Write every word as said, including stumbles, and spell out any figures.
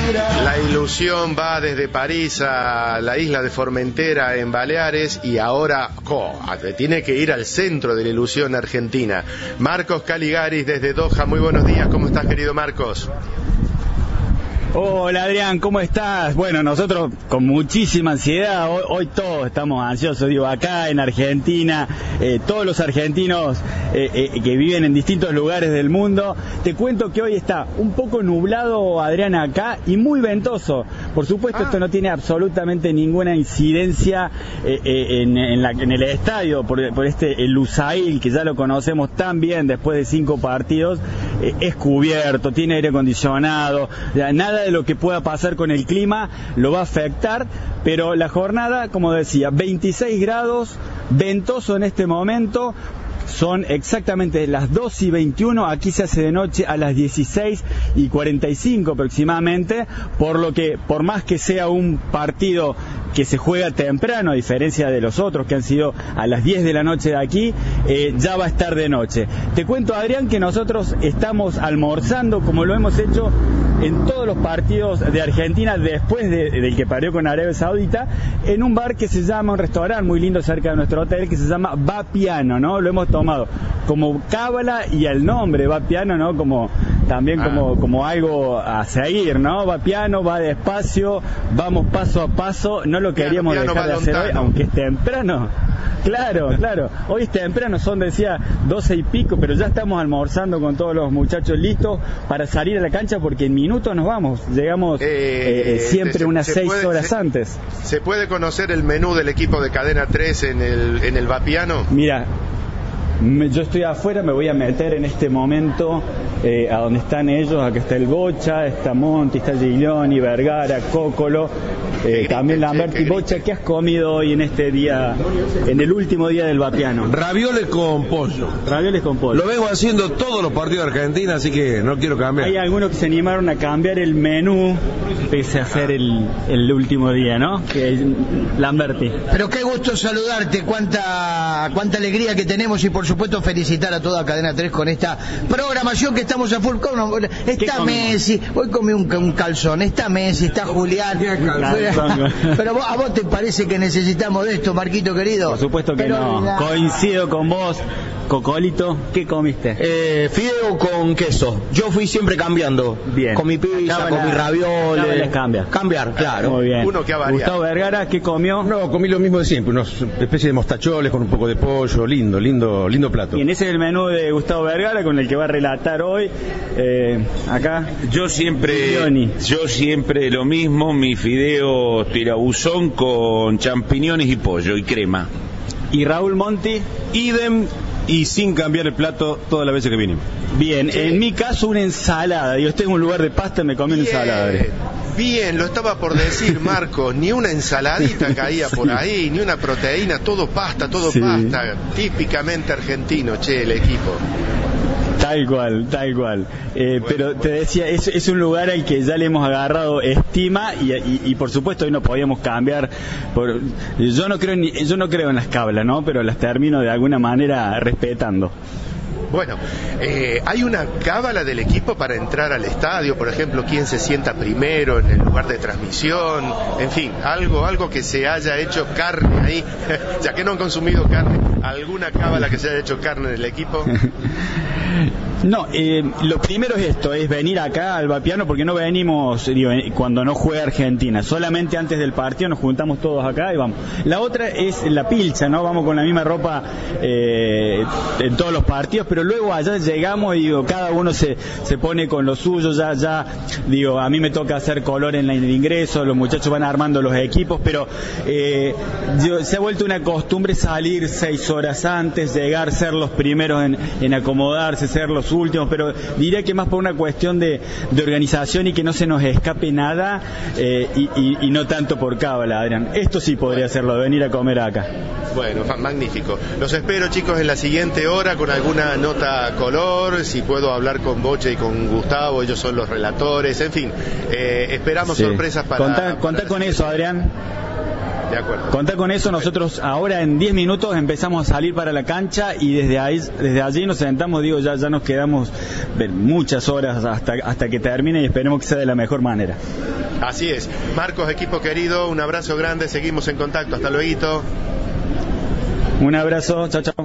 La ilusión va desde París a la isla de Formentera en Baleares y ahora oh, tiene que ir al centro de la ilusión argentina. Marcos Caligaris desde Doha, muy buenos días, ¿cómo estás, querido Marcos? Hola Adrián, ¿cómo estás? Bueno, nosotros con muchísima ansiedad, hoy, hoy todos estamos ansiosos, digo, acá en Argentina, eh, todos los argentinos eh, eh, que viven en distintos lugares del mundo. Te cuento que hoy está un poco nublado, Adrián, acá, y muy ventoso. Por supuesto, ah. esto no tiene absolutamente ninguna incidencia eh, eh, en, en, la, en el estadio, por, por este el Lusail, que ya lo conocemos tan bien después de cinco partidos, eh, es cubierto, tiene aire acondicionado, nada de lo que pueda pasar con el clima lo va a afectar, pero la jornada, como decía, veintiséis grados, ventoso en este momento. Son exactamente las dos y veintiuno, aquí se hace de noche a las dieciséis y cuarenta y cinco aproximadamente, por lo que, por más que sea un partido que se juega temprano, a diferencia de los otros que han sido a las diez de la noche de aquí, eh, ya va a estar de noche. Te cuento, Adrián, que nosotros estamos almorzando, como lo hemos hecho en todos los partidos de Argentina después de, del que parió con Arabia Saudita, en un bar que se llama, un restaurante muy lindo cerca de nuestro hotel, que se llama Vapiano, ¿no? Lo hemos tomado como cábala y el nombre Vapiano, ¿no? Como también ah. como, como algo a seguir, ¿no? Vapiano, va despacio, vamos paso a paso, no lo queríamos piano, dejar de hacer hoy, aunque es temprano. Claro, claro. Hoy es temprano, son, decía, doce y pico, pero ya estamos almorzando con todos los muchachos listos para salir a la cancha, porque en minutos nos vamos. Llegamos eh, eh, siempre se, unas se seis puede, horas se, antes. ¿Se puede conocer el menú del equipo de Cadena tres en el, en el Vapiano? Mira, yo estoy afuera, me voy a meter en este momento eh, a donde están ellos. Acá está el Bocha, está Monti, está Giglioni, Vergara, Cócolo, eh, también Lamberti. Bocha, ¿qué has comido hoy en este día, en el último día del Vapiano? Ravioles con pollo. Ravioles con pollo. Lo vengo haciendo todos los partidos de Argentina, así que no quiero cambiar. Hay algunos que se animaron a cambiar el menú pese a hacer el, el último día, ¿no? Que es Lamberti. Pero qué gusto saludarte, cuánta, cuánta alegría que tenemos, y por supuesto felicitar a toda Cadena tres con esta programación que estamos a full. Está Messi, hoy comí un, un calzón, está Messi, está Julián. Pero vos, a vos te parece que necesitamos de esto, Marquito querido. Por supuesto que Pero no, la... coincido con vos. Cocolito, ¿qué comiste? Eh, fideo con queso. Yo fui siempre cambiando. Bien. Con mi pizza, con mis ravioles. Cambia. Cambiar, claro. Muy bien. Uno que ha variado. Gustavo Vergara, ¿qué comió? No, comí lo mismo de siempre, una especie de mostacholes con un poco de pollo, lindo, lindo, lindo plato. Y en ese es el menú de Gustavo Vergara con el que va a relatar hoy. Eh, acá. Yo siempre, yo siempre lo mismo, mi fideo tirabuzón con champiñones y pollo y crema. ¿Y Raúl Monti? Idem. Y sin cambiar el plato todas las veces que vinimos. Bien, sí. En mi caso una ensalada. Yo estoy en un lugar de pasta, me comí una ensalada. Bien, lo estaba por decir, Marcos. Ni una ensaladita caía sí. por ahí, ni una proteína, todo pasta, todo sí. pasta. Típicamente argentino, che, el equipo. Tal cual, tal cual. Eh, bueno, pero te decía, es, es un lugar al que ya le hemos agarrado estima y, y, y por supuesto hoy no podíamos cambiar. Por, yo no creo ni, yo no creo en las cablas, ¿no? Pero las termino de alguna manera respetando. Bueno, eh, hay una cábala del equipo para entrar al estadio, por ejemplo, quién se sienta primero en el lugar de transmisión, en fin, algo, algo que se haya hecho carne ahí, ya que no han consumido carne, alguna cábala que se haya hecho carne en el equipo. No, eh, lo primero es esto, es venir acá al Vapiano, porque no venimos, digo, cuando no juega Argentina, solamente antes del partido nos juntamos todos acá y vamos. La otra es la pilcha, ¿no? Vamos con la misma ropa eh, en todos los partidos, pero luego allá llegamos y digo, cada uno se, se pone con lo suyo, ya, ya, digo, a mí me toca hacer color en el ingreso, los muchachos van armando los equipos, pero eh, yo, se ha vuelto una costumbre salir seis horas antes, llegar, ser los primeros en, en acomodarse, ser los últimos, pero diría que más por una cuestión de, de organización y que no se nos escape nada eh, y, y, y no tanto por cábala, Adrián. Esto sí podría hacerlo, de venir a comer acá. Bueno, magnífico. Los espero, chicos, en la siguiente hora con alguna nota color, si puedo hablar con Boche y con Gustavo, ellos son los relatores, en fin, eh, esperamos sí. sorpresas para... Contá, contá para con eso, Adrián. De acuerdo. Contá con eso, nosotros ahora en diez minutos empezamos a salir para la cancha y desde ahí, desde allí nos sentamos, digo, ya, ya nos quedamos muchas horas hasta, hasta que termine y esperemos que sea de la mejor manera. Así es. Marcos, equipo querido, un abrazo grande, seguimos en contacto, hasta luego. Un abrazo, chao, chao.